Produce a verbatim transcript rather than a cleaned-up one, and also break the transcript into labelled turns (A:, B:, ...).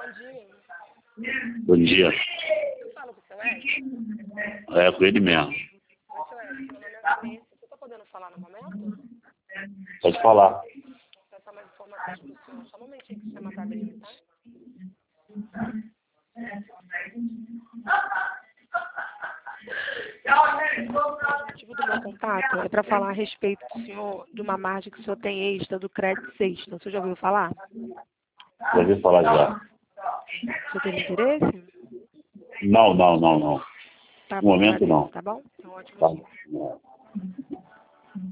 A: dia.
B: Bom dia.
A: Eu falo com o seu Edson?
B: É, com ele mesmo.
A: Oi, seu Edson, meu nome é Vanessa. Você está podendo falar no momento?
B: Pode falar.
A: Vou passar mais informações para o senhor. Só um momentinho que o sistema está abrindo, tá? O motivo do meu contato é para falar a respeito do senhor, de uma margem que o senhor tem extra do crédito sexta. O senhor já ouviu falar?
B: Já ouvi falar já.
A: O senhor tem interesse?
B: Não, não, não, não.
A: Tá
B: No
A: bom,
B: momento
A: agradeço,
B: não.
A: tá bom? Então, ótimo
B: Tá.
A: dia.
B: Não.